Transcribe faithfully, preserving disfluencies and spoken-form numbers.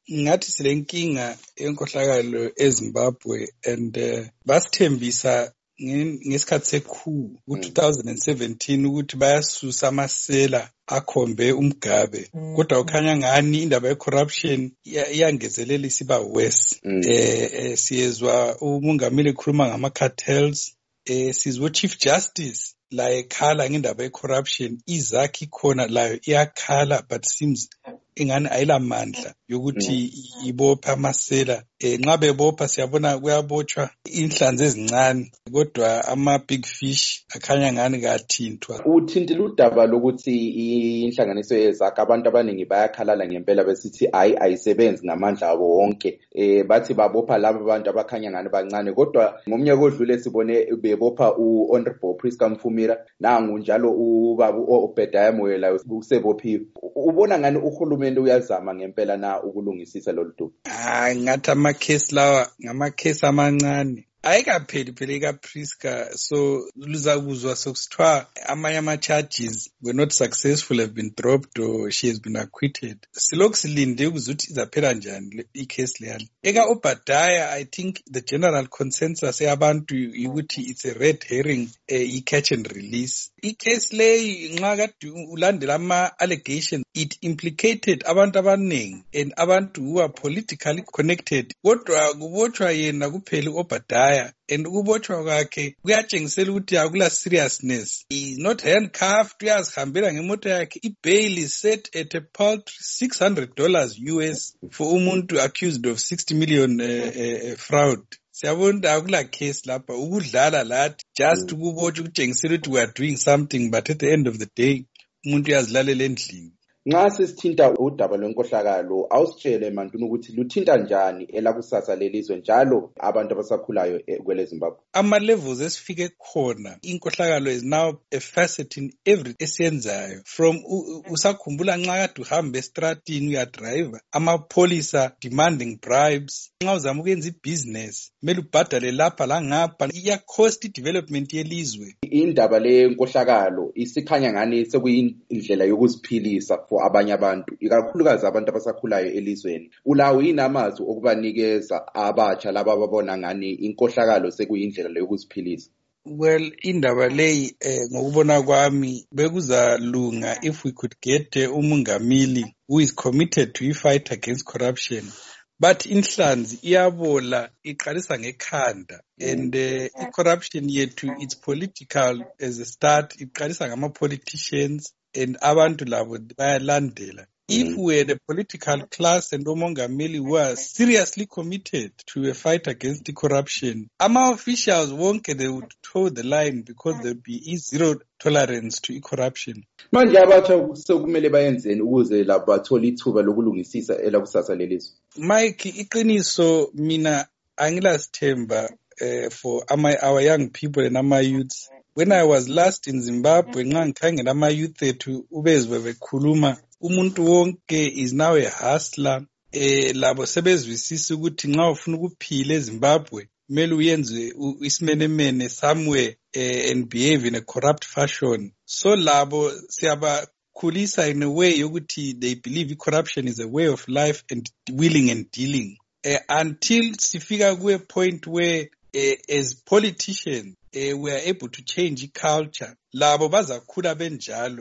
ngathi silenkinga yenkohlakalo eZimbabwe and uh, basithembisa ngesikhathi secoup ku-twenty seventeen ukuthi bayasusa amasela akhombe uMgabe kodwa ukhanya ngani indaba ye-corruption iyangezelela isiba worse. Eh siyezwa umongameli ekhuluma ngama-cartels, eh sizwe Chief Justice la ekhala ngendaba ye-corruption, izakhi khona layo iyakhala but seems ingani ayilamandla yokuthi ibopha amasela. Eh nxa bebopha siyabona kuyabotshwa inhlanzi ezincane kodwa ama big fish akhanya ngani kathintwa. Uthintile udaba lokuthi inhlanganiso yezakhi abantu abaningi bayakhalala ngempela besithi hayi ayisebenzi ngamandla abo wonke. Eh bathi babopha labo abantu abakhanya ngani bancane kodwa ngomnyaka odlule sibone bebopha uHonorable Priska Mfumira nangu njalo ubaba uObedaya Moyela usebophiwe. Ubona ngani uhulumende uyazama ngempela na ukulungisisa lolu dubo? Ah ngathi ama-case lawa ngama-case amancane ayikapheli phela ikaPriska, so luzakuzwa sokusithiwa amanye ama-charges were not successful, have been dropped or she has been acquitted. Silokhu silinde ukuzuthi izaphela njani i-case leyana. Eka Obadaya, I think the general consensus yabantu ukuthi it's a red herring, uh, i-catch and release. I-case leyi nxa kade ulandela ama-allegations, it implicated abantu abaningi and abantu who are politically connected. Kodwa kubotshwa yena kuphela Obadaya and ukubotshwa kwakhe kuyatshengisela ukuthi akula seriousness. He is not handcuffed, uyazihambela ngemoto yakhe. I-bail is set at a paltry six hundred dollars U S for umuntu accused of sixty million uh, uh, fraud. Siyabona akula case lapha, ukudlala lathi just ukubotshwa ukutshengisela ukuthi we are doing something but at the end of the day umuntu uyazilalela endlini. Nxa sesithinta udaba lwenkohlakalo awusitshele mantuni ukuthi luthinta njani elakusasa lelizwe njalo abantu abasakhulayo kwele Zimbabwe. Ama levels esifike khona inkohlakalo is now a facet in every esiyenzayo. From usakhumbula nxa kade uhamba estratini uya driver amapolisa demanding bribes, nxa uzama ukwenza ibusiness kumele ubhadale lapha la ngapha, iya cost development yelizwe. Indaba lenkohlakalo isikhanya ngani sekuyindlela yokuziphilisa for abanye abantu ikakhulukazi abantu abasakhulayo elizweni. Ulawo inamazwi okubanikeza abatsha laba ababona ngani inkohlakalo sekuyindlela yokuziphilisa? Well, indaba leyi eh, ngokubona kwami bekuzalunga if we could get uh, umongameli who is committed to the fight against corruption. But inhlanzi iyabola iqalisa ngekhanda and uh, corruption yethu it's political as a start, iqalisa ngama politicians and abantu labo bayalandela. If we had a political class and umongameli who are seriously committed to a fight against the corruption, ama officials wonke they would toe the line because there would be zero tolerance to corruption. Manje abatsha sokumele bayenzeni ukuze labo bathole ithuba lokulungisisa elakusasa lelizwe? Mike, iqiniso mina angilasithemba uh, for ama, our young people and our youths. When I was last in Zimbabwe, nxa ngikhangela ama youth ethu ubezwe bekhuluma umuntu wonke is now a hustler. Eh labo sebezwisisa ukuthi nxa ufuna ukuphila eZimbabwe kumele uyenze isimenemene somewhere eh, and behave in a corrupt fashion. So labo siyabakhulisa in a way yokuthi they believe corruption is a way of life and willing and dealing. Eh, until sifika ku a point where eh, as politicians eh, we are able to change culture, labo bazakhula benjalo.